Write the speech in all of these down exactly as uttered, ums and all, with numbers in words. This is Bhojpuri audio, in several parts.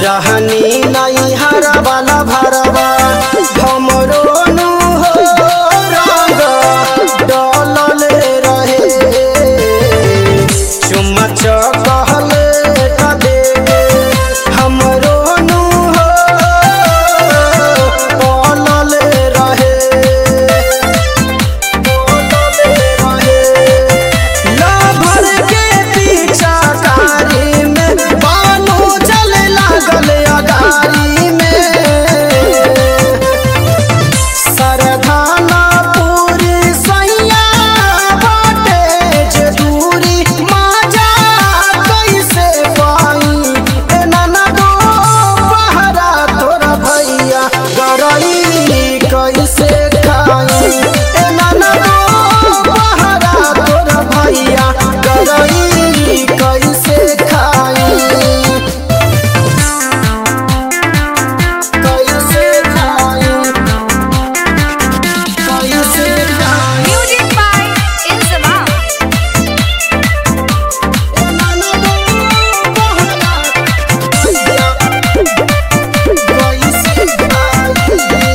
रहनी नहीं हरा वाला भरवा हमरो नु हो रंग डलल रहे चुम्मा चकहल कदे हमरो नु हो पलल रहे पलल रहे लभर के पीछा कारी में बानो चले लागल अगारी में सरधाना पूरी सैया बाटे जे दूरी माजा कैसे पाई ए नाना दो पहरा तोरा भैया गरई कैसे खाई ए नाना दो पहरा तोरा भैया गरई कैसे खाई कैसे खाई कैसे खाई Music by Inzama. ए नाना दो पहरा भैया कैसे खाई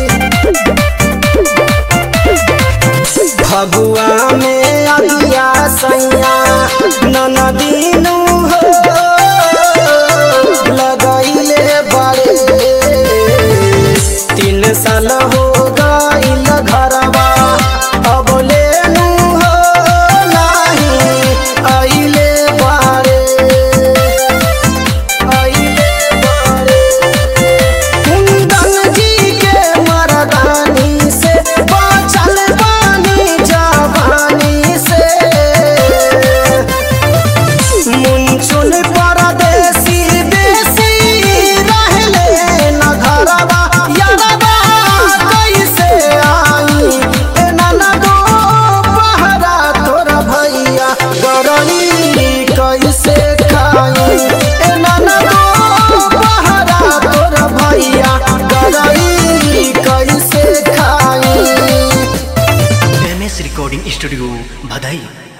फगुआ में अगिया सैया ननदीनु हो लगैले बड़े तीन साल हो गइल घरवा अब लेनु हो नाही अइले बारे अइले बारे कुंदन जी के मर्दानी से बाचल बानी जवानी से मुंचुन परदेसी देसी रहले न घरवा यारवा कैसे आई ए नाना दो पहरा तोरा भैया गरई कैसे खाई ए नाना दो पहरा तोरा भैया गरई कैसे खाई। M S recording studio Bhadai.